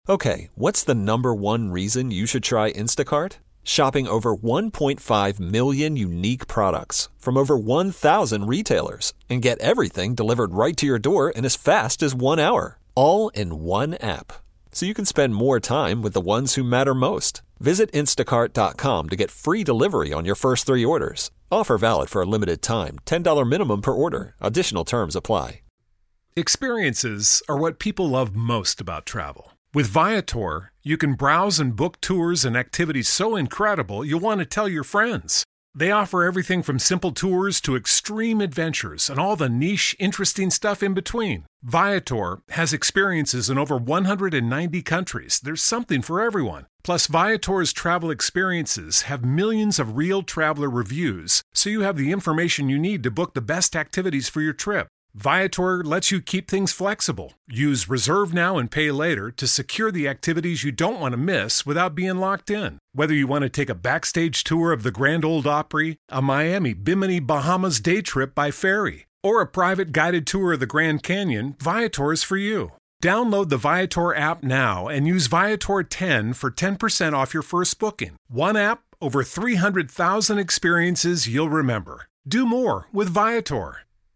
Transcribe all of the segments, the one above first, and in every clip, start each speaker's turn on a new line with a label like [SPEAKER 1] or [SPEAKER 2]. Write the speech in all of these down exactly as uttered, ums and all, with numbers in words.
[SPEAKER 1] Okay, what's the number one reason you should try Instacart? Shopping over one point five million unique products from over one thousand retailers and get everything delivered right to your door in as fast as one hour, all in one app. So you can spend more time with the ones who matter most. Visit instacart dot com to get free delivery on your first three orders. Offer valid for a limited time. ten dollars minimum per order. Additional terms apply.
[SPEAKER 2] Experiences are what people love most about travel. With Viator, you can browse and book tours and activities so incredible you'll want to tell your friends. They offer everything from simple tours to extreme adventures and all the niche, interesting stuff in between. Viator has experiences in over one hundred ninety countries. There's something for everyone. Plus, Viator's travel experiences have millions of real traveler reviews, so you have the information you need to book the best activities for your trip. Viator lets you keep things flexible. Use Reserve Now and Pay Later to secure the activities you don't want to miss without being locked in. Whether you want to take a backstage tour of the Grand Ole Opry, a Miami Bimini Bahamas day trip by ferry, or a private guided tour of the Grand Canyon, Viator is for you. Download the Viator app now and use Viator ten for ten percent off your first booking. One app, over three hundred thousand experiences you'll remember. Do more with Viator.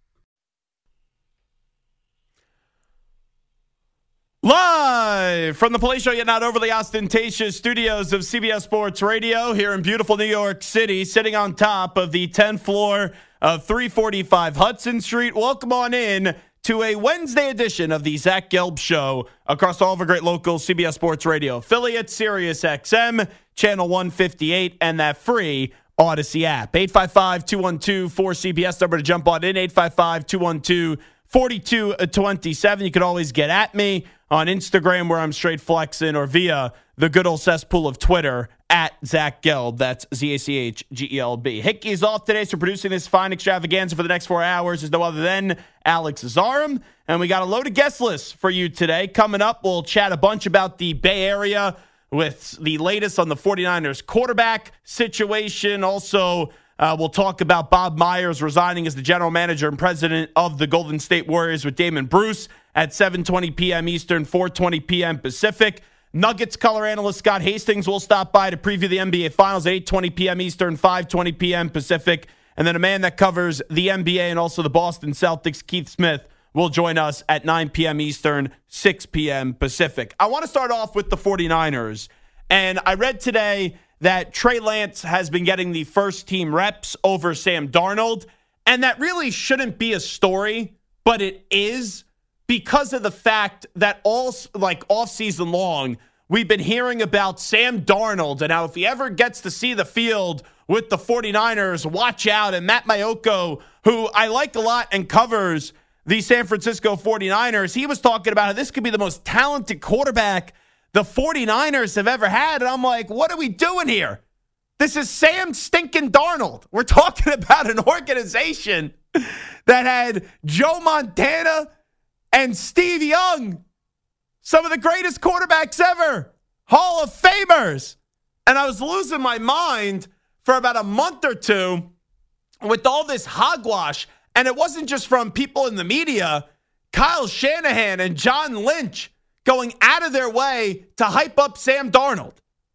[SPEAKER 3] Live from the Palatial yet not overly ostentatious studios of C B S Sports Radio here in beautiful New York City, sitting on top of the tenth floor of three forty-five Hudson Street. Welcome on in to a Wednesday edition of the Zach Gelb Show across all of our great local C B S Sports Radio affiliates, Sirius X M, Channel one fifty-eight, and that free Odyssey app. eight five five, two one two, four C B S, number to jump on in, eight five five, two one two, four two two seven. You can always get at me on Instagram, where I'm straight flexing, or via the good old cesspool of Twitter, at Zach Gelb. That's Z A C H G E L B. Hickey is off today, so producing this fine extravaganza for the next four hours is no other than Alex Zarum. And we got a loaded guest list for you today. Coming up, we'll chat a bunch about the Bay Area with the latest on the 49ers quarterback situation. Also, uh, we'll talk about Bob Myers resigning as the general manager and president of the Golden State Warriors with Damon Bruce at seven twenty p.m. Eastern, four twenty p.m. Pacific. Nuggets color analyst Scott Hastings will stop by to preview the N B A Finals at eight twenty p.m. Eastern, five twenty p.m. Pacific. And then a man that covers the N B A and also the Boston Celtics, Keith Smith, will join us at nine p.m. Eastern, six p.m. Pacific. I want to start off with the 49ers. And I read today that Trey Lance has been getting the first team reps over Sam Darnold. And that really shouldn't be a story, but it is, because of the fact that all, like, offseason long, we've been hearing about Sam Darnold and how if he ever gets to see the field with the 49ers, watch out. And Matt Maiocco, who I like a lot and covers the San Francisco 49ers, he was talking about how this could be the most talented quarterback the 49ers have ever had. And I'm like, what are we doing here? This is Sam stinking Darnold. We're talking about an organization that had Joe Montana and Steve Young, some of the greatest quarterbacks ever, Hall of Famers. And I was losing my mind for about a month or two with all this hogwash. And it wasn't just from people in the media. Kyle Shanahan and John Lynch going out of their way to hype up Sam Darnold.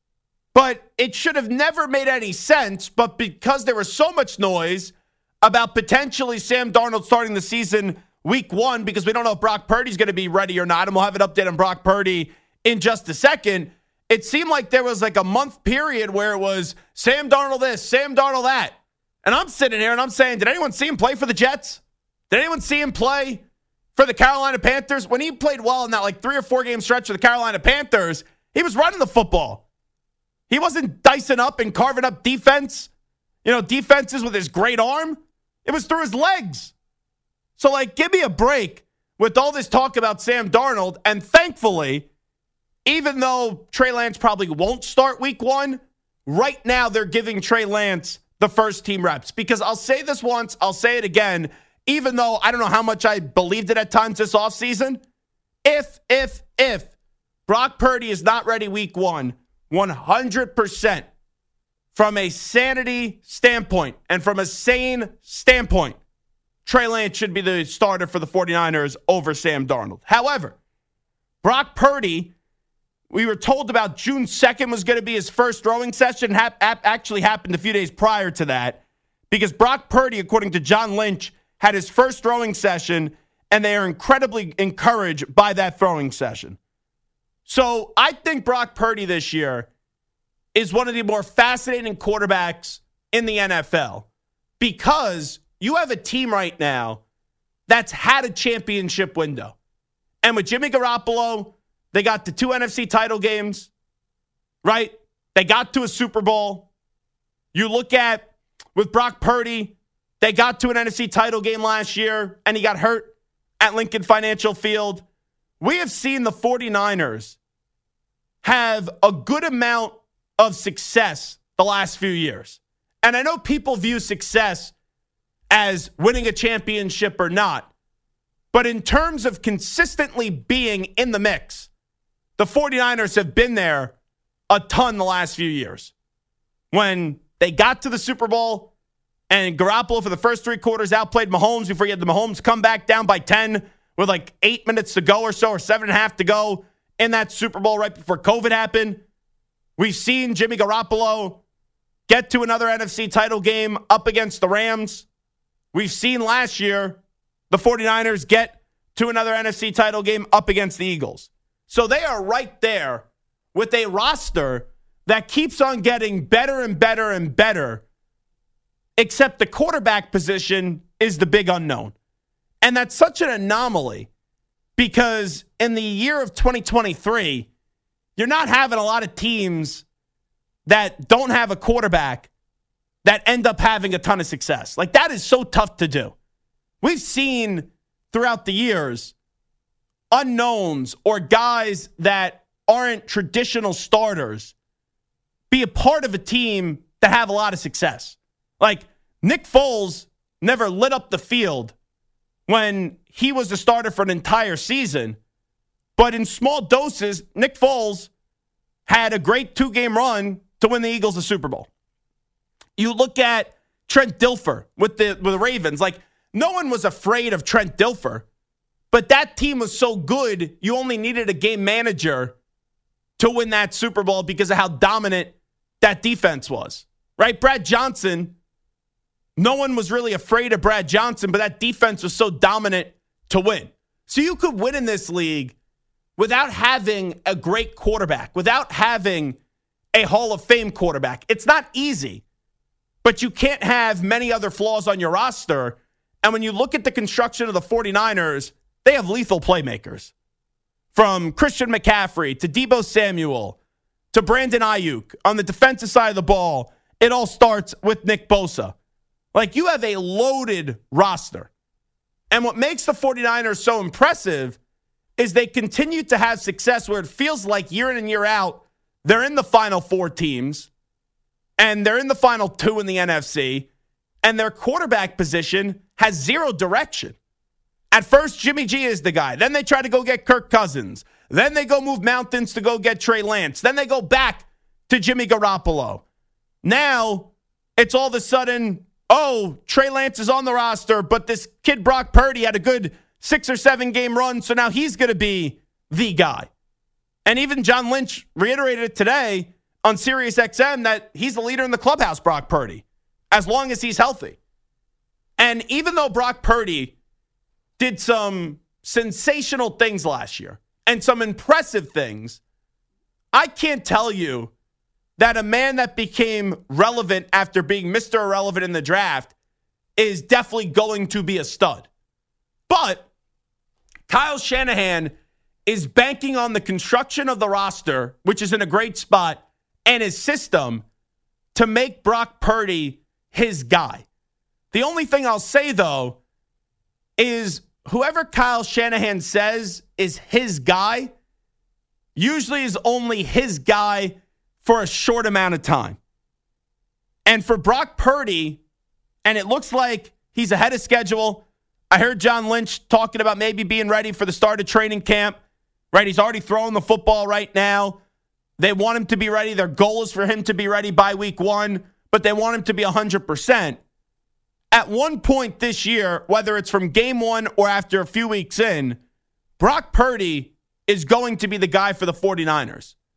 [SPEAKER 3] But it should have never made any sense. But because there was so much noise about potentially Sam Darnold starting the season week one, because we don't know if Brock Purdy's going to be ready or not, and we'll have an update on Brock Purdy in just a second, it seemed like there was like a month period where it was Sam Darnold this, Sam Darnold that. And I'm sitting here and I'm saying, did anyone see him play for the Jets? Did anyone see him play for the Carolina Panthers? When he played well in that like three or four game stretch for the Carolina Panthers, he was running the football. He wasn't dicing up and carving up defense, you know, defenses with his great arm. It was through his legs. So, like, give me a break with all this talk about Sam Darnold. And thankfully, even though Trey Lance probably won't start week one, right now they're giving Trey Lance the first team reps. Because I'll say this once, I'll say it again, even though I don't know how much I believed it at times this offseason. If, if, if Brock Purdy is not ready week one, one hundred percent from a sanity standpoint and from a sane standpoint, Trey Lance should be the starter for the 49ers over Sam Darnold. However, Brock Purdy We were told about June second was going to be his first throwing session. Ha- actually happened a few days prior to that because Brock Purdy, according to John Lynch, had his first throwing session, and they are incredibly encouraged by that throwing session. So I think Brock Purdy this year is one of the more fascinating quarterbacks in the N F L because you have a team right now that's had a championship window. And with Jimmy Garoppolo, they got to two N F C title games, right? They got to a Super Bowl. You look at, with Brock Purdy, they got to an N F C title game last year, and he got hurt at Lincoln Financial Field. We have seen the 49ers have a good amount of success the last few years. And I know people view success as winning a championship or not. But in terms of consistently being in the mix, the 49ers have been there a ton the last few years. When they got to the Super Bowl and Garoppolo for the first three quarters outplayed Mahomes before he had the Mahomes come back down by ten with like eight minutes to go or so, or seven and a half to go in that Super Bowl right before COVID happened. We've seen Jimmy Garoppolo get to another N F C title game up against the Rams. We've seen last year the 49ers get to another N F C title game up against the Eagles. So they are right there with a roster that keeps on getting better and better and better, except the quarterback position is the big unknown. And that's such an anomaly because in the year of twenty twenty-three, you're not having a lot of teams that don't have a quarterback that end up having a ton of success. Like, that is so tough to do. We've seen throughout the years unknowns or guys that aren't traditional starters be a part of a team that have a lot of success. Like, Nick Foles never lit up the field when he was the starter for an entire season. But in small doses, Nick Foles had a great two-game run to win the Eagles a Super Bowl. You look at Trent Dilfer with the, with the Ravens. Like, no one was afraid of Trent Dilfer, but that team was so good, you only needed a game manager to win that Super Bowl because of how dominant that defense was, right? Brad Johnson, no one was really afraid of Brad Johnson, but that defense was so dominant to win. So you could win in this league without having a great quarterback, without having a Hall of Fame quarterback. It's not easy, but you can't have many other flaws on your roster. And when you look at the construction of the 49ers, they have lethal playmakers. From Christian McCaffrey to Deebo Samuel to Brandon Ayuk on the defensive side of the ball, it all starts with Nick Bosa. Like, you have a loaded roster. And what makes the 49ers so impressive is they continue to have success where it feels like year in and year out, they're in the final four teams, and they're in the final two in the N F C, and their quarterback position has zero direction. At first, Jimmy G is the guy. Then they try to go get Kirk Cousins. Then they go move mountains to go get Trey Lance. Then they go back to Jimmy Garoppolo. Now, it's all of a sudden, oh, Trey Lance is on the roster, but this kid Brock Purdy had a good six or seven game run, so now he's going to be the guy. And even John Lynch reiterated it today on Sirius X M that he's the leader in the clubhouse, Brock Purdy, as long as he's healthy. And even though Brock Purdy did some sensational things last year and some impressive things, I can't tell you that a man that became relevant after being Mister Irrelevant in the draft is definitely going to be a stud. But Kyle Shanahan is banking on the construction of the roster, which is in a great spot, and his system to make Brock Purdy his guy. The only thing I'll say, though, is whoever Kyle Shanahan says is his guy usually is only his guy for a short amount of time. And for Brock Purdy, and it looks like he's ahead of schedule. I heard John Lynch talking about maybe being ready for the start of training camp. Right, he's already throwing the football right now. They want him to be ready. Their goal is for him to be ready by week one, but they want him to be one hundred percent. At one point this year, whether it's from game one or after a few weeks in, Brock Purdy is going to be the guy for the 49ers.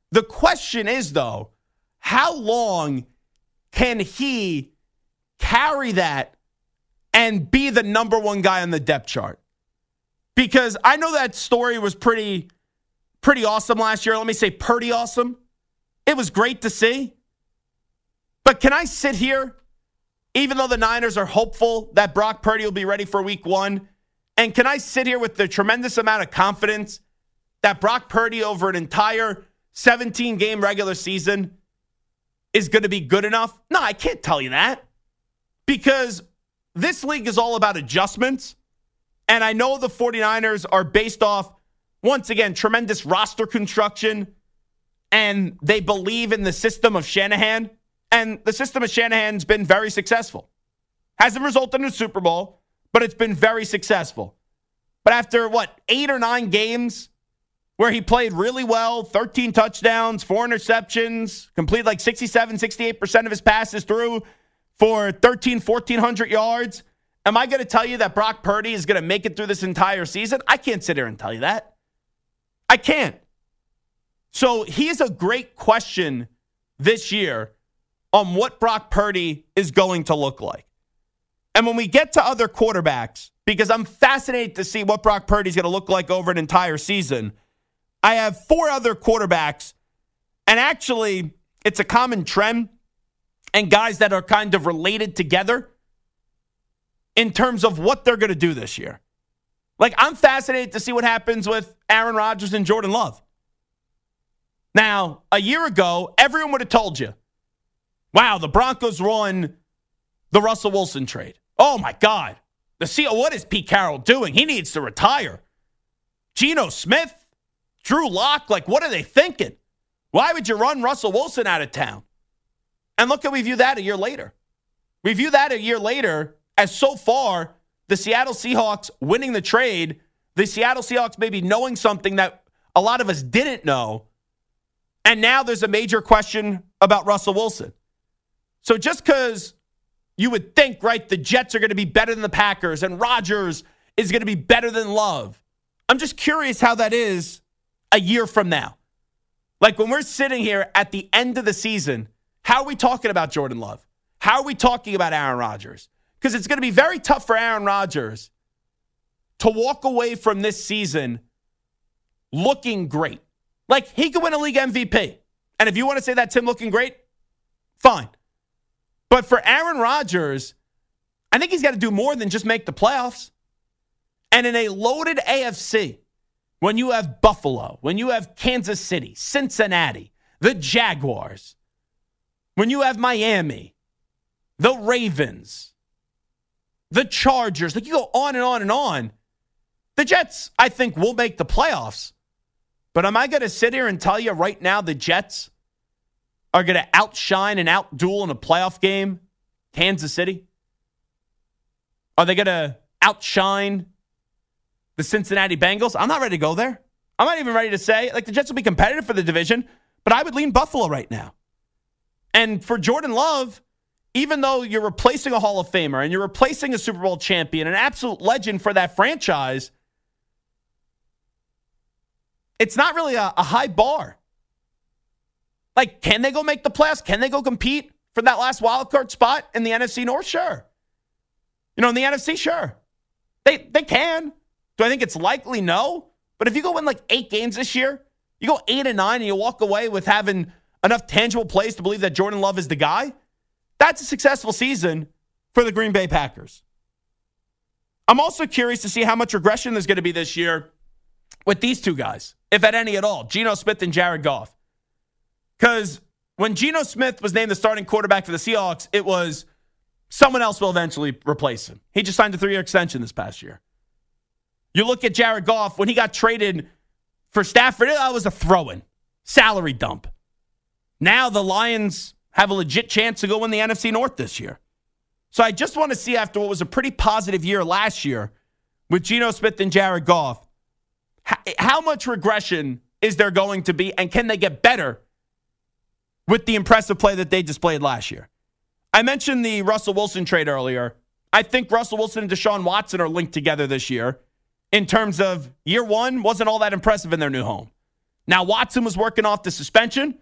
[SPEAKER 3] The question is, though, how long can he carry that and be the number one guy on the depth chart? Because I know that story was pretty, pretty awesome last year. Let me say pretty awesome. It was great to see. But can I sit here, even though the Niners are hopeful that Brock Purdy will be ready for week one, and can I sit here with the tremendous amount of confidence that Brock Purdy over an entire seventeen-game regular season is going to be good enough? No, I can't tell you that. Because this league is all about adjustments. And I know the 49ers are based off, once again, tremendous roster construction. And they believe in the system of Shanahan. And the system of Shanahan's been very successful. Hasn't resulted in a Super Bowl, but it's been very successful. But after, what, eight or nine games where he played really well, thirteen touchdowns, four interceptions, completed like sixty-seven, sixty-eight percent of his passes through for thirteen, fourteen hundred yards. Am I going to tell you that Brock Purdy is going to make it through this entire season? I can't sit here and tell you that. I can't. So he's a great question this year on what Brock Purdy is going to look like. And when we get to other quarterbacks, because I'm fascinated to see what Brock Purdy is going to look like over an entire season, I have four other quarterbacks, and actually it's a common trend, and guys that are kind of related together in terms of what they're going to do this year. Like, I'm fascinated to see what happens with Aaron Rodgers and Jordan Love. Now, a year ago, everyone would have told you, wow, the Broncos won the Russell Wilson trade. Oh, my God. The C E O, what is Pete Carroll doing? He needs to retire. Geno Smith, Drew Lock, like, what are they thinking? Why would you run Russell Wilson out of town? And look how we view that a year later. We view that a year later as so far the Seattle Seahawks winning the trade, the Seattle Seahawks maybe knowing something that a lot of us didn't know, and now there's a major question about Russell Wilson. So just because you would think, right, the Jets are going to be better than the Packers and Rodgers is going to be better than Love, I'm just curious how that is a year from now. Like when we're sitting here at the end of the season, how are we talking about Jordan Love? How are we talking about Aaron Rodgers? Because it's going to be very tough for Aaron Rodgers to walk away from this season looking great. Like, he could win a league M V P. And if you want to say that's him looking great, fine. But for Aaron Rodgers, I think he's got to do more than just make the playoffs. And in a loaded A F C, when you have Buffalo, when you have Kansas City, Cincinnati, the Jaguars, when you have Miami, the Ravens, the Chargers, like you go on and on and on, the Jets, I think, will make the playoffs. But am I going to sit here and tell you right now the Jets are going to outshine and outduel in a playoff game Kansas City? Are they going to outshine the Cincinnati Bengals? I'm not ready to go there. I'm not even ready to say, like, the Jets will be competitive for the division, but I would lean Buffalo right now. And for Jordan Love, even though you're replacing a Hall of Famer and you're replacing a Super Bowl champion, an absolute legend for that franchise, it's not really a, a high bar. Like, can they go make the playoffs? Can they go compete for that last wild card spot in the N F C North? Sure. You know, in the N F C, sure. They they can. Do I think it's likely? No. But if you go win like eight games this year, you go eight and nine and you walk away with having enough tangible plays to believe that Jordan Love is the guy, that's a successful season for the Green Bay Packers. I'm also curious to see how much regression there's going to be this year with these two guys, if at any at all, Geno Smith and Jared Goff. Because when Geno Smith was named the starting quarterback for the Seahawks, it was someone else will eventually replace him. He just signed a three-year extension this past year. You look at Jared Goff, when he got traded for Stafford, that was a throw-in, salary dump. Now the Lions have a legit chance to go win the N F C North this year. So I just want to see, after what was a pretty positive year last year with Geno Smith and Jared Goff, how, how much regression is there going to be, and can they get better with the impressive play that they displayed last year? I mentioned the Russell Wilson trade earlier. I think Russell Wilson and Deshaun Watson are linked together this year in terms of year one wasn't all that impressive in their new home. Now, Watson was working off the suspension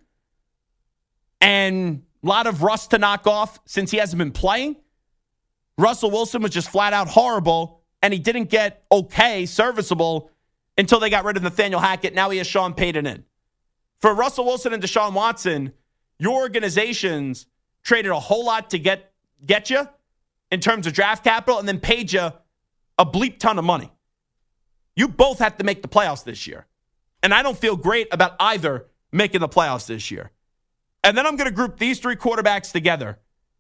[SPEAKER 3] and a lot of rust to knock off since he hasn't been playing. Russell Wilson was just flat out horrible, and he didn't get okay, serviceable, until they got rid of Nathaniel Hackett. Now he has Sean Payton in. For Russell Wilson and Deshaun Watson, your organizations traded a whole lot to get, get you in terms of draft capital and then paid you a bleep ton of money. You both have to make the playoffs this year. And I don't feel great about either making the playoffs this year. And then I'm going to group these three quarterbacks together.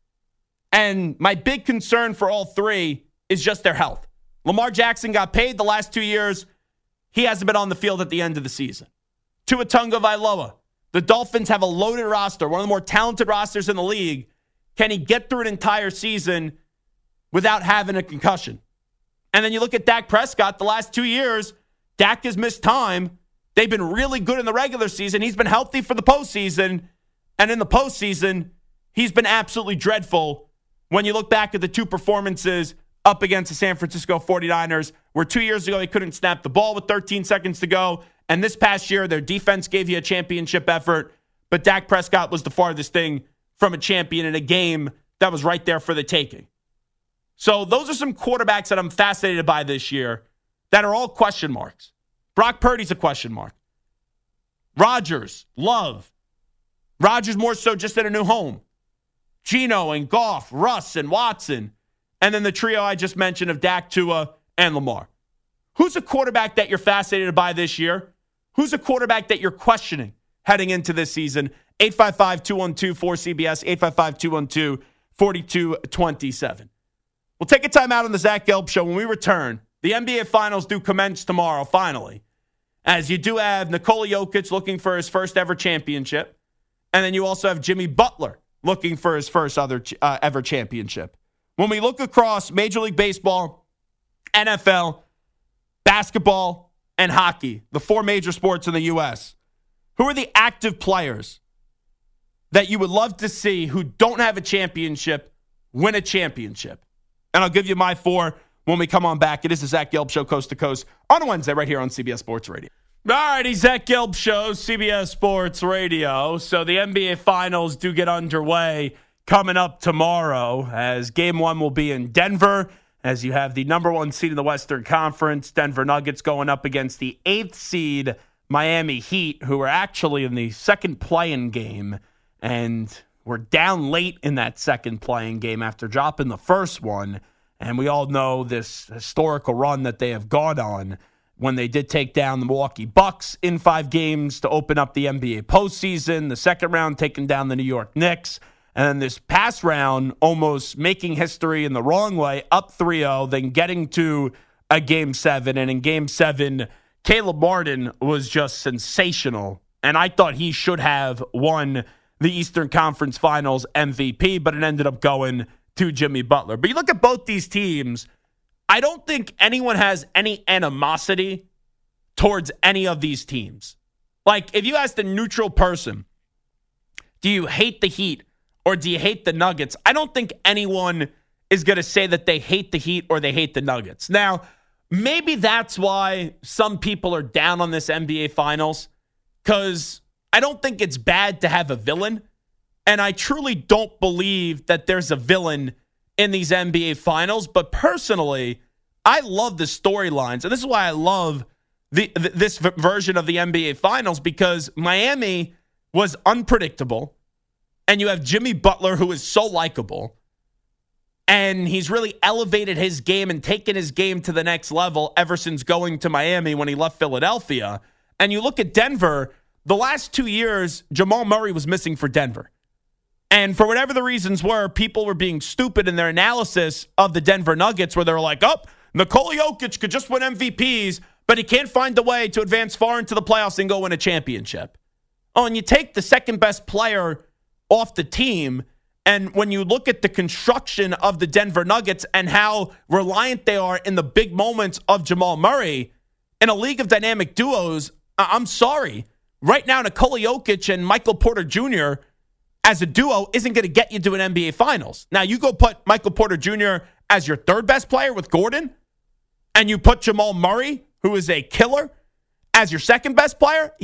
[SPEAKER 3] And my big concern for all three is just their health. Lamar Jackson got paid the last two years. He hasn't been on the field at the end of the season. Tua Tagovailoa. The Dolphins have a loaded roster, one of the more talented rosters in the league. Can he get through an entire season without having a concussion? And then you look at Dak Prescott. The last two years, Dak has missed time. They've been really good in the regular season. He's been healthy for the postseason. And in the postseason, he's been absolutely dreadful when you look back at the two performances up against the San Francisco forty-niners, where two years ago he couldn't snap the ball with thirteen seconds to go. And this past year, their defense gave you a championship effort. But Dak Prescott was the farthest thing from a champion in a game that was right there for the taking. So those are some quarterbacks that I'm fascinated by this year that are all question marks. Brock Purdy's a question mark. Rodgers, Love. Rodgers more so just in a new home. Geno and Goff, Russ and Watson. And then the trio I just mentioned of Dak, Tua, and Lamar. Who's a quarterback that you're fascinated by this year? Who's a quarterback that you're questioning heading into this season? eight five five, two one two, four C B S, eight five five, two one two, four two two seven. We'll take a time out on the Zach Gelb Show. When we return, the N B A Finals do commence tomorrow, finally. As you do have Nikola Jokic looking for his first ever championship. And then you also have Jimmy Butler looking for his first other uh, ever championship. When we look across Major League Baseball, N F L, basketball, and hockey, the four major sports in the U S, who are the active players that you would love to see who don't have a championship win a championship? And I'll give you my four when we come on back. It is the Zach Gelb Show, coast to coast, on a Wednesday right here on C B S Sports Radio. All righty, Zach Gelb Show, C B S Sports Radio. So the N B A Finals do get underway coming up tomorrow, as game one will be in Denver, as you have the number one seed in the Western Conference, Denver Nuggets, going up against the eighth seed Miami Heat, who are actually in the second play-in game, and were down late in that second play-in game after dropping the first one. And we all know this historical run that they have gone on when they did take down the Milwaukee Bucks in five games to open up the N B A postseason. The second round taking down the New York Knicks. And then this past round, almost making history in the wrong way, up three oh, then getting to a game seven. And in game seven, Caleb Martin was just sensational. And I thought he should have won the Eastern Conference Finals M V P, but it ended up going to Jimmy Butler. But you look at both these teams, I don't think anyone has any animosity towards any of these teams. Like, if you asked a neutral person, do you hate the Heat or do you hate the Nuggets? I don't think anyone is going to say that they hate the Heat or they hate the Nuggets. Now, maybe that's why some people are down on this N B A Finals, because I don't think it's bad to have a villain. And I truly don't believe that there's a villain in these N B A Finals. But personally, I love the storylines. And this is why I love the, th- this v- version of the N B A Finals, because Miami was unpredictable. And you have Jimmy Butler, who is so likable. And he's really elevated his game and taken his game to the next level ever since going to Miami when he left Philadelphia. And you look at Denver, the last two years, Jamal Murray was missing for Denver. And for whatever the reasons were, people were being stupid in their analysis of the Denver Nuggets, where they were like, oh, Nikola Jokic could just win M V Ps, but he can't find a way to advance far into the playoffs and go win a championship. Oh, and you take the second best player off the team, and when you look at the construction of the Denver Nuggets and how reliant they are in the big moments of Jamal Murray, in a league of dynamic duos, I'm sorry. Right now, Nikola Jokic and Michael Porter Junior as a duo isn't going to get you to an N B A Finals. Now, you go put Michael Porter Junior as your third best player with Gordon, and you put Jamal Murray, who is a killer, as your second best player. Yeah,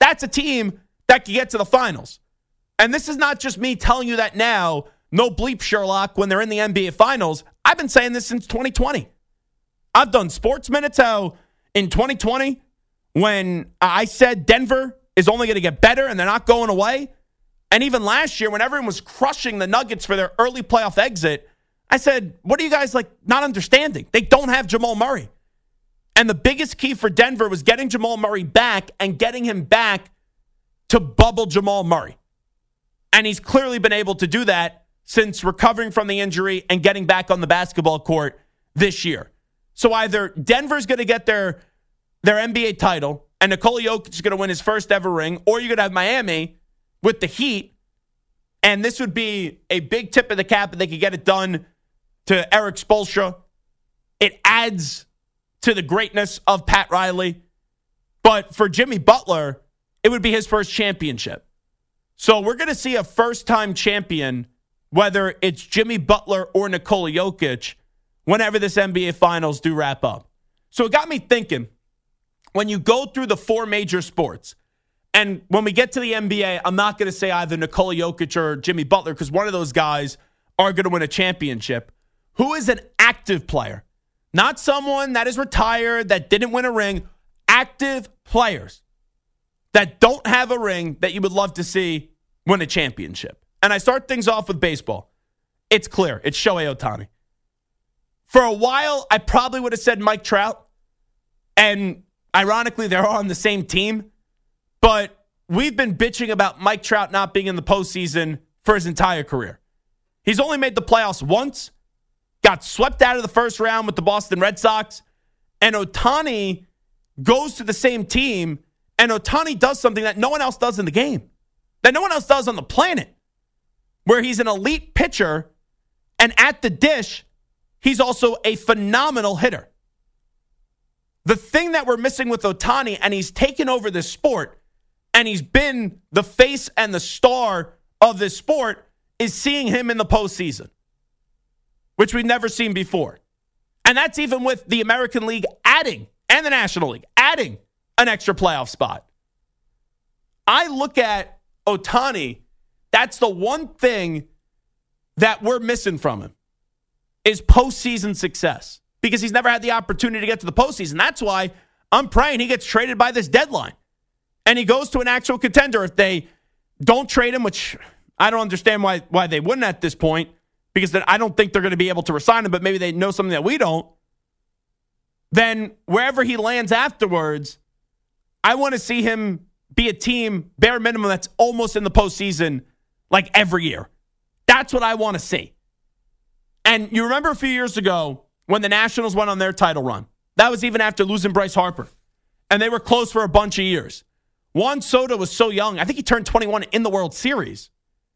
[SPEAKER 3] That's a team that can get to the finals. And this is not just me telling you that now, no bleep Sherlock, when they're in the N B A Finals. I've been saying this since twenty twenty. I've done Sports Minutes how in twenty twenty, when I said Denver is only going to get better and they're not going away. And even last year, when everyone was crushing the Nuggets for their early playoff exit, I said, what are you guys like not understanding? They don't have Jamal Murray. And the biggest key for Denver was getting Jamal Murray back and getting him back to bubble Jamal Murray. And he's clearly been able to do that since recovering from the injury and getting back on the basketball court this year. So either Denver's going to get their, their N B A title and Nikola Jokic is going to win his first ever ring, or you're going to have Miami with the Heat, and this would be a big tip of the cap if they could get it done to Eric Spoelstra. It adds to the greatness of Pat Riley. But for Jimmy Butler, it would be his first championship. So we're going to see a first-time champion, whether it's Jimmy Butler or Nikola Jokic, whenever this N B A Finals do wrap up. So it got me thinking, when you go through the four major sports, and when we get to the N B A, I'm not going to say either Nikola Jokic or Jimmy Butler because one of those guys are going to win a championship. Who is an active player? Not someone that is retired, that didn't win a ring. Active players that don't have a ring that you would love to see win a championship. And I start things off with baseball. It's clear. It's Shohei Ohtani. For a while, I probably would have said Mike Trout. And ironically, they're on the same team. But we've been bitching about Mike Trout not being in the postseason for his entire career. He's only made the playoffs once, got swept out of the first round with the Boston Red Sox, and Ohtani goes to the same team, and Ohtani does something that no one else does in the game, that no one else does on the planet, where he's an elite pitcher, and at the dish, he's also a phenomenal hitter. The thing that we're missing with Ohtani, and he's taken over this sport, and he's been the face and the star of this sport, is seeing him in the postseason, which we've never seen before. And that's even with the American League adding, and the National League adding an extra playoff spot. I look at Ohtani, that's the one thing that we're missing from him, is postseason success. Because he's never had the opportunity to get to the postseason. That's why I'm praying he gets traded by this deadline. And he goes to an actual contender. If they don't trade him, which I don't understand why, why they wouldn't at this point, because then I don't think they're going to be able to resign him, but maybe they know something that we don't. Then wherever he lands afterwards, I want to see him be a team, bare minimum, that's almost in the postseason like every year. That's what I want to see. And you remember a few years ago when the Nationals went on their title run. That was even after losing Bryce Harper. And they were close for a bunch of years. Juan Soto was so young. I think he turned twenty-one in the World Series.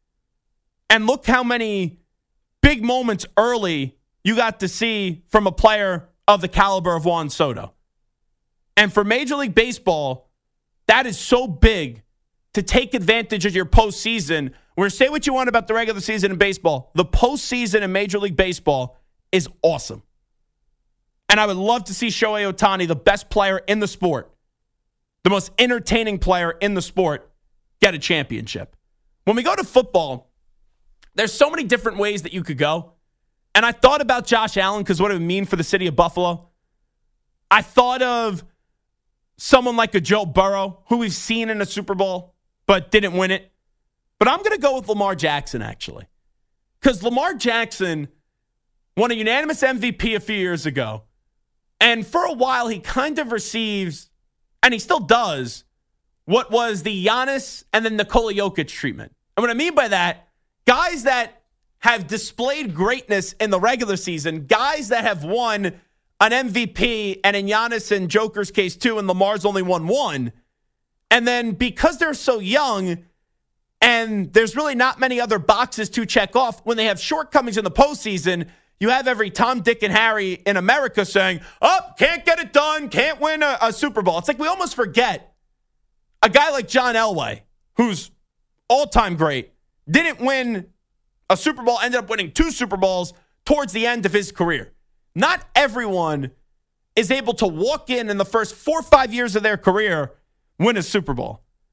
[SPEAKER 3] And look how many big moments early you got to see from a player of the caliber of Juan Soto. And for Major League Baseball, that is so big to take advantage of your postseason. Where say what you want about the regular season in baseball, the postseason in Major League Baseball is awesome. And I would love to see Shohei Ohtani, the best player in the sport, the most entertaining player in the sport, get a championship. When we go to football, there's so many different ways that you could go. And I thought about Josh Allen because what it would mean for the city of Buffalo. I thought of someone like a Joe Burrow, who we've seen in a Super Bowl, but didn't win it. But I'm going to go with Lamar Jackson, actually. Because Lamar Jackson won a unanimous M V P a few years ago. And for a while, he kind of receives, and he still does, what was the Giannis and then Nikola Jokic treatment. And what I mean by that, guys that have displayed greatness in the regular season, guys that have won an M V P, and in Giannis and Joker's case too, and Lamar's only won one. And then because they're so young, and there's really not many other boxes to check off, when they have shortcomings in the postseason, you have every Tom, Dick, and Harry in America saying, oh, can't get it done, can't win a, a Super Bowl. It's like we almost forget a guy like John Elway, who's all-time great, didn't win a Super Bowl, ended up winning two Super Bowls towards the end of his career. Not everyone is able to walk in in the first four or five years of their career, win a Super Bowl.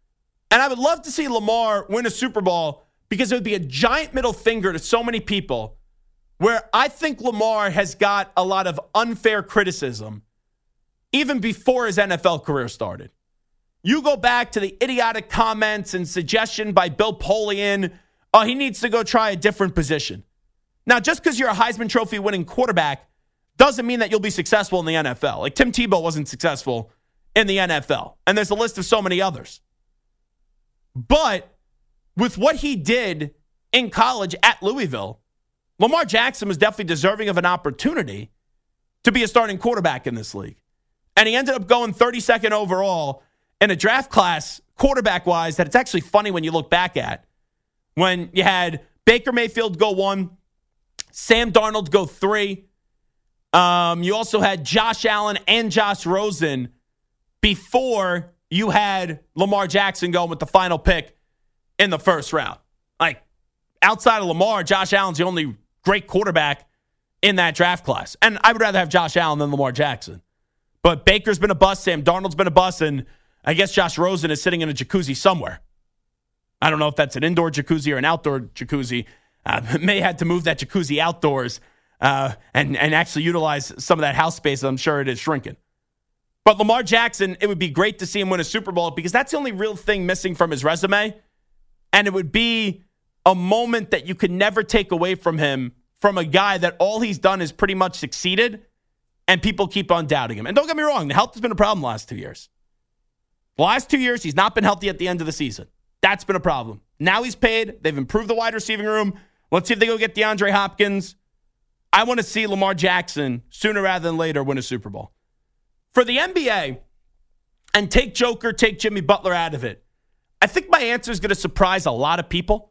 [SPEAKER 3] And I would love to see Lamar win a Super Bowl because it would be a giant middle finger to so many people where I think Lamar has got a lot of unfair criticism even before his N F L career started. You go back to the idiotic comments and suggestion by Bill Polian, oh, he needs to go try a different position. Now, just because you're a Heisman Trophy winning quarterback doesn't mean that you'll be successful in the N F L. Like Tim Tebow wasn't successful in the N F L. And there's a list of so many others. But with what he did in college at Louisville, Lamar Jackson was definitely deserving of an opportunity to be a starting quarterback in this league. And he ended up going thirty-second overall in a draft class, quarterback-wise, that it's actually funny when you look back at. When you had Baker Mayfield go one, Sam Darnold go three. Um, you also had Josh Allen and Josh Rosen before you had Lamar Jackson going with the final pick in the first round. Like, outside of Lamar, Josh Allen's the only great quarterback in that draft class. And I would rather have Josh Allen than Lamar Jackson. But Baker's been a bust, Sam Darnold's been a bust, and I guess Josh Rosen is sitting in a jacuzzi somewhere. I don't know if that's an indoor jacuzzi or an outdoor jacuzzi. Uh, may have had to move that jacuzzi outdoors uh, and, and actually utilize some of that house space. I'm sure it is shrinking. But Lamar Jackson, it would be great to see him win a Super Bowl because that's the only real thing missing from his resume. And it would be a moment that you could never take away from him, from a guy that all he's done is pretty much succeeded, and people keep on doubting him. And don't get me wrong, the health has been a problem the last two years. The last two years, he's not been healthy at the end of the season. That's been a problem. Now he's paid. They've improved the wide receiving room. Let's see if they go get DeAndre Hopkins. I want to see Lamar Jackson sooner rather than later win a Super Bowl. For the N B A, and take Joker, take Jimmy Butler out of it, I think my answer is going to surprise a lot of people.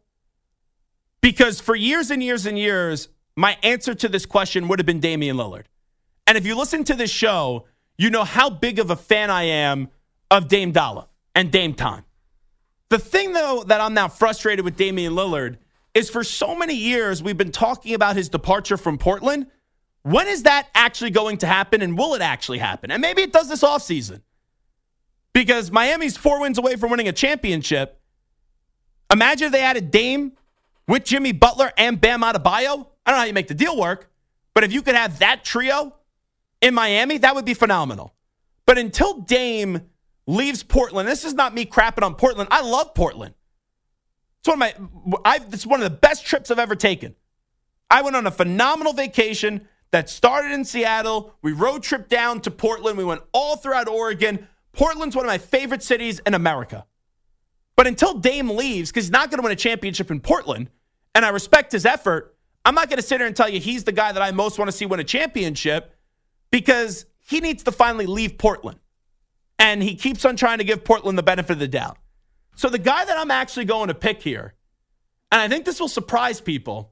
[SPEAKER 3] Because for years and years and years, my answer to this question would have been Damian Lillard. And if you listen to this show, you know how big of a fan I am of Dame Dollar and Dame Time. The thing, though, that I'm now frustrated with Damian Lillard is for so many years we've been talking about his departure from Portland. When is that actually going to happen, and will it actually happen? And maybe it does this offseason. Because Miami's four wins away from winning a championship. Imagine if they added Dame with Jimmy Butler and Bam Adebayo. I don't know how you make the deal work, but if you could have that trio in Miami, that would be phenomenal. But until Dame leaves Portland, this is not me crapping on Portland. I love Portland. It's one of my, I've, it's one of the best trips I've ever taken. I went on a phenomenal vacation that started in Seattle. We road tripped down to Portland. We went all throughout Oregon. Portland's one of my favorite cities in America. But until Dame leaves, because he's not going to win a championship in Portland, and I respect his effort, I'm not going to sit here and tell you he's the guy that I most want to see win a championship, because he needs to finally leave Portland. And he keeps on trying to give Portland the benefit of the doubt. So the guy that I'm actually going to pick here, and I think this will surprise people,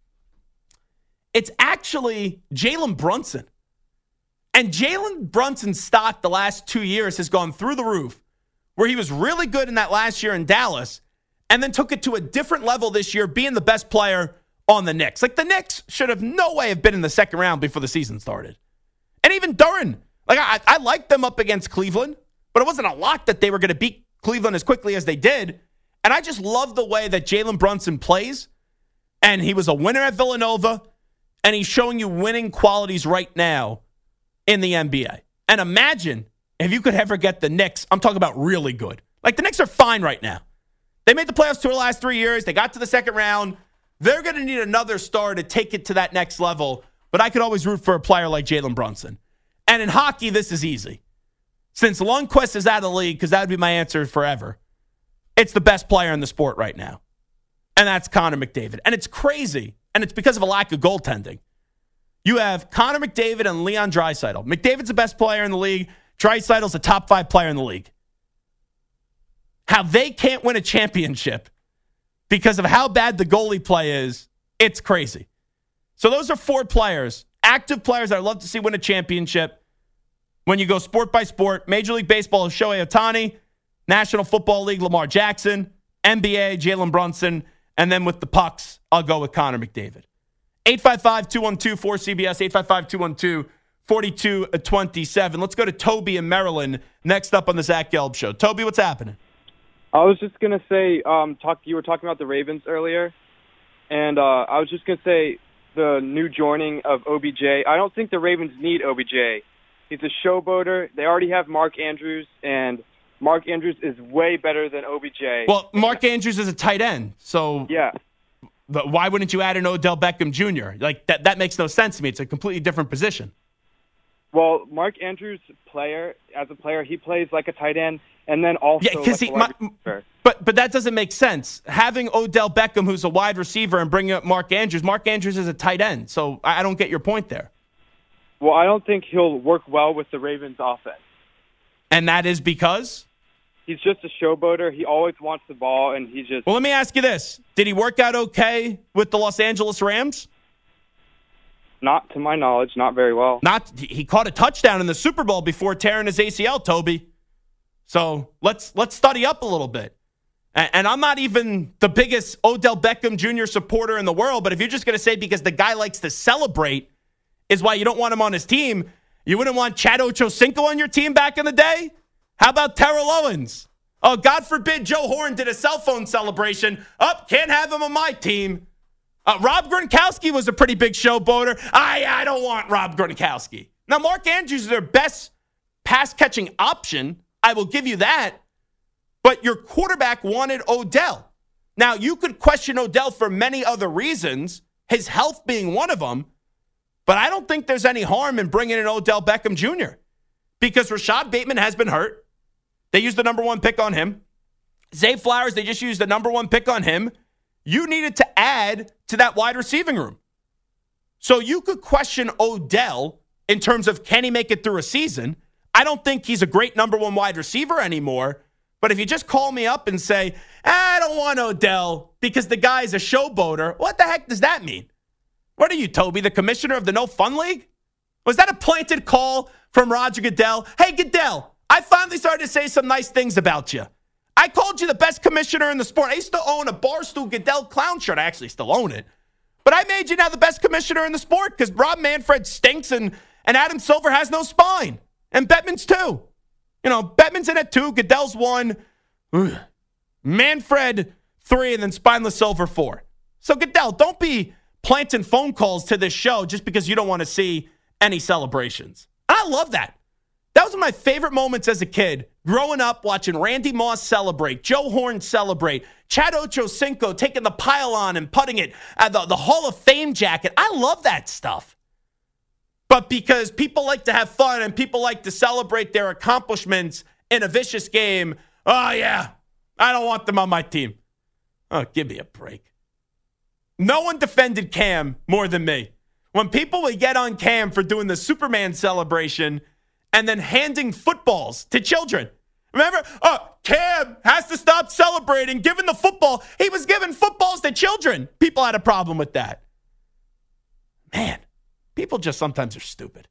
[SPEAKER 3] it's actually Jalen Brunson. And Jalen Brunson's stock the last two years has gone through the roof, where he was really good in that last year in Dallas and then took it to a different level this year, being the best player on the Knicks. Like, the Knicks should have no way have been in the second round before the season started. And even Duren, like, I, I liked them up against Cleveland, but it wasn't a lot that they were going to beat Cleveland as quickly as they did. And I just love the way that Jalen Brunson plays. And he was a winner at Villanova, and he's showing you winning qualities right now in the N B A. And imagine if you could ever get the Knicks, I'm talking about really good. Like, the Knicks are fine right now. They made the playoffs two of the last three years. They got to the second round. They're going to need another star to take it to that next level. But I could always root for a player like Jalen Brunson. And in hockey, this is easy. Since Lundqvist is out of the league, because that would be my answer forever, it's the best player in the sport right now. And that's Connor McDavid. And it's crazy. And it's because of a lack of goaltending. You have Connor McDavid and Leon Draisaitl. McDavid's the best player in the league. Draisaitl's a top five player in the league. How they can't win a championship because of how bad the goalie play is, it's crazy. So those are four players, active players that I'd love to see win a championship. When you go sport by sport, Major League Baseball is Shohei Ohtani, National Football League, Lamar Jackson, N B A, Jalen Brunson, and then with the pucks, I'll go with Connor McDavid. eight five five, two one two, four C B S, eight five five, two one two, four two two seven. Let's go to Toby in Maryland next up on the Zach Gelb Show. Toby, what's happening?
[SPEAKER 4] I was just going to say, um, talk. you were talking about the Ravens earlier, and uh, I was just going to say the new joining of O B J. I don't think the Ravens need O B J. He's a showboater. They already have Mark Andrews, and Mark Andrews is way better than O B J.
[SPEAKER 3] Well, Mark Andrews is a tight end, so
[SPEAKER 4] yeah.
[SPEAKER 3] But why wouldn't you add an Odell Beckham Junior? Like that, that makes no sense to me. It's a completely different position.
[SPEAKER 4] Well, Mark Andrews, player as a player, he plays like a tight end, and then also
[SPEAKER 3] yeah, because
[SPEAKER 4] like
[SPEAKER 3] he.
[SPEAKER 4] a wide
[SPEAKER 3] My,
[SPEAKER 4] receiver. But
[SPEAKER 3] but that doesn't make sense. Having Odell Beckham, who's a wide receiver, and bringing up Mark Andrews. Mark Andrews is a tight end, so I don't get your point there.
[SPEAKER 4] Well, I don't think he'll work well with the Ravens' offense.
[SPEAKER 3] And that is because?
[SPEAKER 4] He's just a showboater. He always wants the ball, and he just...
[SPEAKER 3] Well, let me ask you this. Did he work out okay with the Los Angeles Rams?
[SPEAKER 4] Not to my knowledge, not very well.
[SPEAKER 3] Not. He caught a touchdown in the Super Bowl before tearing his A C L, Toby. So let's let's study up a little bit. And, and I'm not even the biggest Odell Beckham Junior supporter in the world, but if you're just going to say because the guy likes to celebrate is why you don't want him on his team, you wouldn't want Chad Ochocinco on your team back in the day? How about Terrell Owens? Oh, God forbid Joe Horn did a cell phone celebration. Oh, can't have him on my team. Uh, Rob Gronkowski was a pretty big showboater. I, I don't want Rob Gronkowski. Now, Mark Andrews is their best pass-catching option. I will give you that. But your quarterback wanted Odell. Now, you could question Odell for many other reasons, his health being one of them, but I don't think there's any harm in bringing in Odell Beckham Junior because Rashad Bateman has been hurt. They used the number one pick on him. Zay Flowers, they just used the number one pick on him. You needed to add to that wide receiving room. So you could question Odell in terms of can he make it through a season. I don't think he's a great number one wide receiver anymore. But if you just call me up and say, I don't want Odell because the guy's a showboater, what the heck does that mean? What are you, Toby, the commissioner of the No Fun League? Was that a planted call from Roger Goodell? Hey, Goodell, I finally started to say some nice things about you. I called you the best commissioner in the sport. I used to own a Barstool Goodell clown shirt. I actually still own it. But I made you now the best commissioner in the sport because Rob Manfred stinks and, and Adam Silver has no spine. And Bettman's two. You know, Bettman's in at two. Goodell's one. Ugh. Manfred three, and then Spineless Silver four. So Goodell, don't be planting phone calls to this show just because you don't want to see any celebrations. I love that. That was one of my favorite moments as a kid, growing up, watching Randy Moss celebrate, Joe Horn celebrate, Chad Ochocinco taking the pylon and putting it at the, the Hall of Fame jacket. I love that stuff. But because people like to have fun and people like to celebrate their accomplishments in a vicious game, oh, yeah, I don't want them on my team. Oh, give me a break. No one defended Cam more than me. When people would get on Cam for doing the Superman celebration and then handing footballs to children. Remember? Oh, Cam has to stop celebrating, giving the football. He was giving footballs to children. People had a problem with that. Man, people just sometimes are stupid.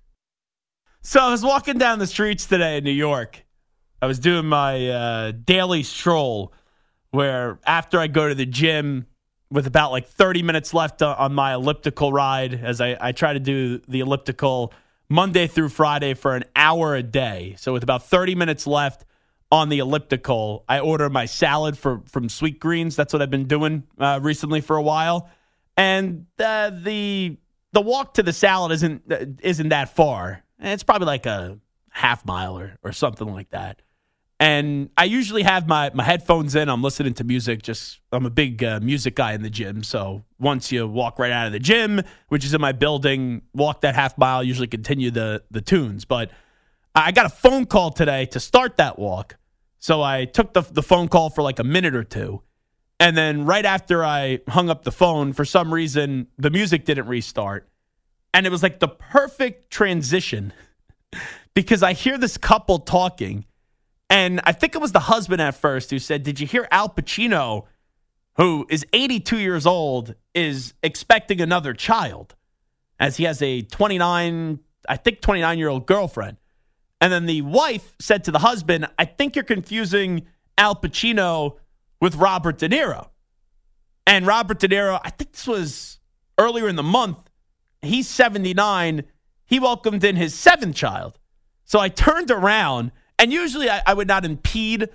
[SPEAKER 3] So I was walking down the streets today in New York. I was doing my uh, daily stroll where after I go to the gym with about like thirty minutes left on my elliptical ride, as I, I try to do the elliptical Monday through Friday for an hour a day. So with about thirty minutes left on the elliptical, I order my salad for, from Sweet Greens. That's what I've been doing uh, recently for a while. And uh, the the walk to the salad isn't isn't that far. It's probably like a half mile or, or something like that. And I usually have my, my headphones in. I'm listening to music. Just I'm a big uh, music guy in the gym. So once you walk right out of the gym, which is in my building, walk that half mile, usually continue the, the tunes. But I got a phone call today to start that walk. So I took the, the phone call for like a minute or two. And then right after I hung up the phone, for some reason, the music didn't restart. And it was like the perfect transition because I hear this couple talking. And I think it was the husband at first who said, did you hear Al Pacino, who is eighty-two years old, is expecting another child as he has a twenty-nine, I think twenty-nine-year-old girlfriend. And then the wife said to the husband, I think you're confusing Al Pacino with Robert De Niro. And Robert De Niro, I think this was earlier in the month, he's seventy-nine. He welcomed in his seventh child. So I turned around. And usually I, I would not impede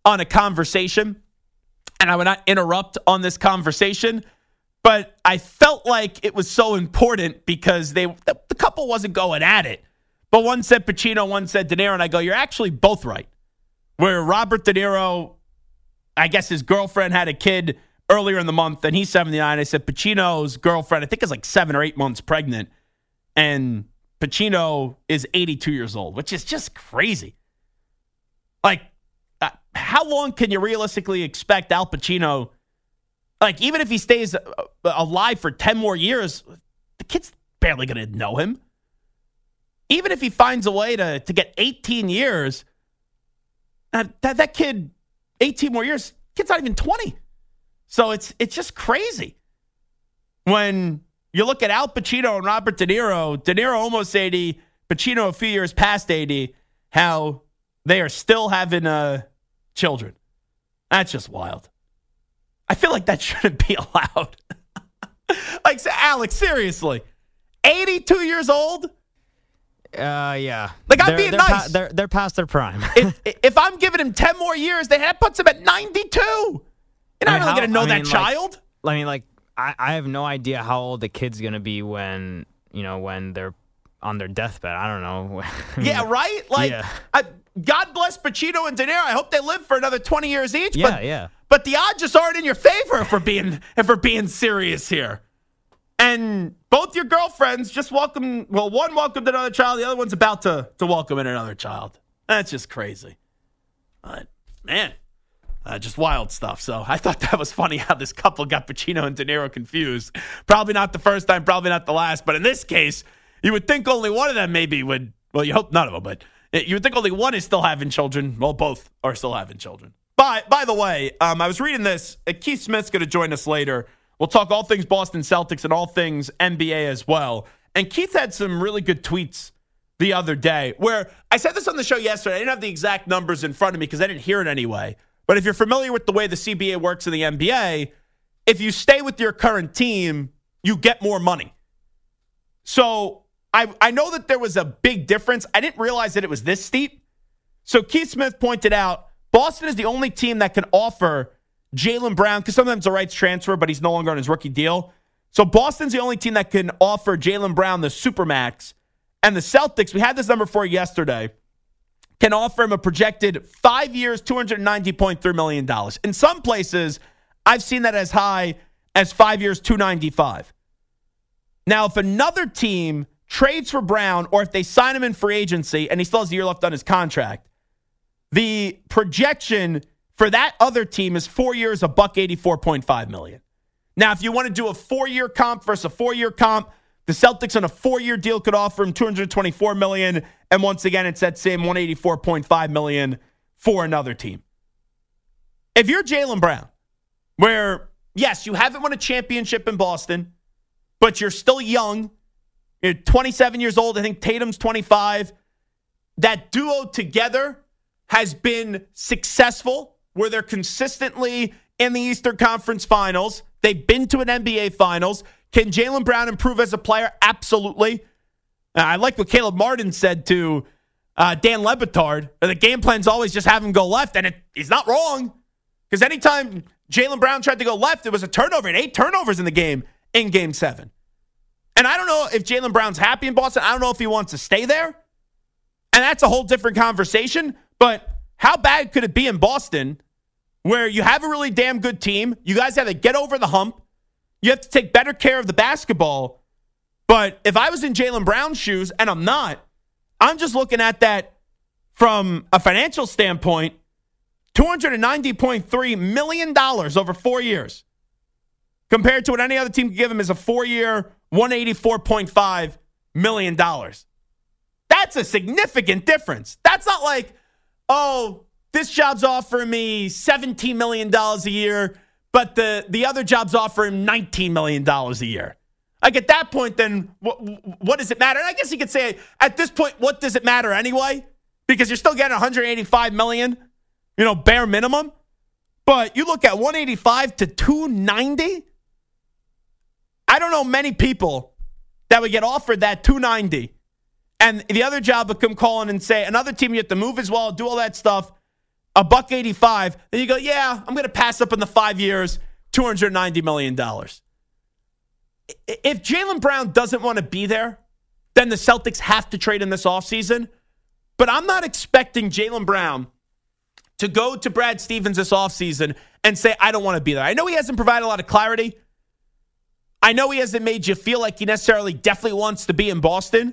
[SPEAKER 3] on a conversation, and I would not interrupt on this conversation, but I felt like it was so important because they the, the couple wasn't going at it. But one said Pacino, one said De Niro, and I go, you're actually both right. Where Robert De Niro, I guess his girlfriend had a kid earlier in the month, and he's seventy-nine. I said Pacino's girlfriend, I think, is like seven or eight months pregnant, and Pacino is eighty-two years old, which is just crazy. Like, uh, how long can you realistically expect Al Pacino, like, even if he stays uh, alive for ten more years, the kid's barely going to know him. Even if he finds a way to, to get eighteen years, that, that that kid, eighteen more years, kid's not even twenty. So it's it's just crazy. When you look at Al Pacino and Robert De Niro, De Niro almost eighty, Pacino a few years past eighty, how they are still having uh, children. That's just wild. I feel like that shouldn't be allowed. Like, Alex, seriously, eighty-two years old?
[SPEAKER 5] Uh, yeah.
[SPEAKER 3] Like, I'm
[SPEAKER 5] they're,
[SPEAKER 3] being
[SPEAKER 5] they're
[SPEAKER 3] nice.
[SPEAKER 5] Pa- they're, they're past their prime.
[SPEAKER 3] if, if I'm giving him ten more years, that puts him at ninety-two. You're not
[SPEAKER 5] I mean,
[SPEAKER 3] really
[SPEAKER 5] how-
[SPEAKER 3] going to know
[SPEAKER 5] I
[SPEAKER 3] that
[SPEAKER 5] mean, like-
[SPEAKER 3] child.
[SPEAKER 5] I mean, like, I, I have no idea how old the kid's going to be when, you know, when they're on their deathbed. I don't know.
[SPEAKER 3] Yeah, right? Like,
[SPEAKER 5] Yeah.
[SPEAKER 3] I, God bless Pacino and De Niro. I hope they live for another twenty years each.
[SPEAKER 5] Yeah,
[SPEAKER 3] but,
[SPEAKER 5] yeah.
[SPEAKER 3] But the odds just aren't in your favor if we're being, if we're being serious here. And both your girlfriends just welcome, well, one welcomed another child. The other one's about to, to welcome in another child. That's just crazy. But, man, uh, just wild stuff. So I thought that was funny how this couple got Pacino and De Niro confused. Probably not the first time, probably not the last. But in this case, you would think only one of them maybe would, well, you hope none of them, but you would think only one is still having children. Well, both are still having children. But, by the way, um, I was reading this. Uh, Keith Smith's going to join us later. We'll talk all things Boston Celtics and all things N B A as well. And Keith had some really good tweets the other day where I said this on the show yesterday. I didn't have the exact numbers in front of me because I didn't hear it anyway. But if you're familiar with the way the C B A works in the N B A, if you stay with your current team, you get more money. So I, I know that there was a big difference. I didn't realize that it was this steep. So Keith Smith pointed out Boston is the only team that can offer Jaylen Brown, because sometimes the rights transfer, but he's no longer on his rookie deal. So Boston's the only team that can offer Jaylen Brown the Supermax. And the Celtics, we had this number for you yesterday, can offer him a projected five years, two hundred ninety point three million dollars. In some places, I've seen that as high as five years, two hundred ninety-five. Now, if another team trades for Brown, or if they sign him in free agency and he still has a year left on his contract, the projection for that other team is four years, a buck eighty-four point five million. Now, if you want to do a four-year comp versus a four-year comp, the Celtics on a four-year deal could offer him two hundred twenty-four million dollars, and once again, it's that same one hundred eighty-four point five million dollars for another team. If you're Jaylen Brown, where, yes, you haven't won a championship in Boston, but you're still young, you're twenty-seven years old, I think Tatum's twenty-five, that duo together has been successful, where they're consistently in the Eastern Conference Finals. They've been to an N B A Finals. Can Jaylen Brown improve as a player? Absolutely. Uh, I like what Caleb Martin said to uh, Dan Le Batard. The game plan's always just have him go left, and it, he's not wrong. Because anytime Jaylen Brown tried to go left, it was a turnover. And eight turnovers in the game in Game seven. And I don't know if Jaylen Brown's happy in Boston. I don't know if he wants to stay there. And that's a whole different conversation. But how bad could it be in Boston where you have a really damn good team? You guys have to get over the hump. You have to take better care of the basketball. But if I was in Jaylen Brown's shoes, and I'm not, I'm just looking at that from a financial standpoint, two hundred ninety point three million dollars over four years compared to what any other team could give him is a four-year, one hundred eighty-four point five million dollars. That's a significant difference. That's not like, oh, this job's offering me seventeen million dollars a year, but the, the other job's offering nineteen million dollars a year. Like, at that point, then what, what does it matter? And I guess you could say, at this point, what does it matter anyway? Because you're still getting one hundred eighty-five million dollars, you know, bare minimum. But you look at one hundred eighty-five to two hundred ninety. I don't know many people that would get offered that two hundred ninety. And the other job would come calling and say, another team, you have to move as well, do all that stuff. a buck eighty-five, then you go, yeah, I'm going to pass up in the five years, two hundred ninety million dollars. If Jaylen Brown doesn't want to be there, then the Celtics have to trade him this offseason. But I'm not expecting Jaylen Brown to go to Brad Stevens this offseason and say, I don't want to be there. I know he hasn't provided a lot of clarity. I know he hasn't made you feel like he necessarily definitely wants to be in Boston.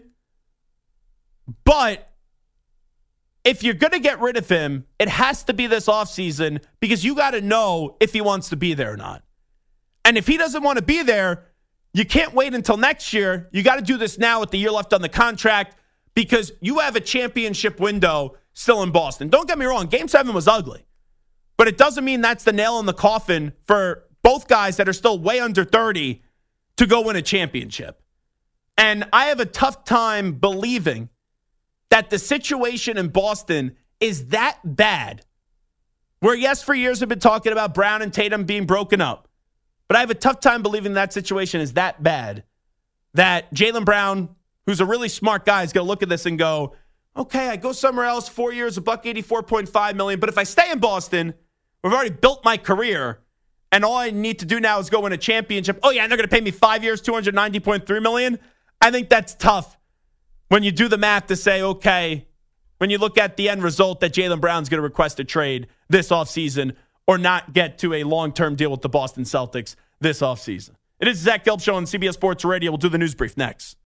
[SPEAKER 3] But if you're going to get rid of him, it has to be this offseason because you got to know if he wants to be there or not. And if he doesn't want to be there, you can't wait until next year. You got to do this now with the year left on the contract because you have a championship window still in Boston. Don't get me wrong, Game seven was ugly. But it doesn't mean that's the nail in the coffin for both guys that are still way under thirty to go win a championship. And I have a tough time believing that the situation in Boston is that bad. Where, yes, for years we've been talking about Brown and Tatum being broken up. But I have a tough time believing that situation is that bad that Jaylen Brown, who's a really smart guy, is going to look at this and go, okay, I go somewhere else, four years, a buck eighty-four point five million. But if I stay in Boston, we've already built my career, and all I need to do now is go win a championship. Oh, yeah, and they're going to pay me five years, two hundred ninety point three million dollars. I think that's tough when you do the math to say, okay, when you look at the end result that Jaylen Brown's going to request a trade this offseason or not get to a long-term deal with the Boston Celtics this offseason. It is Zach Gelb Show on C B S Sports Radio. We'll do the news brief next.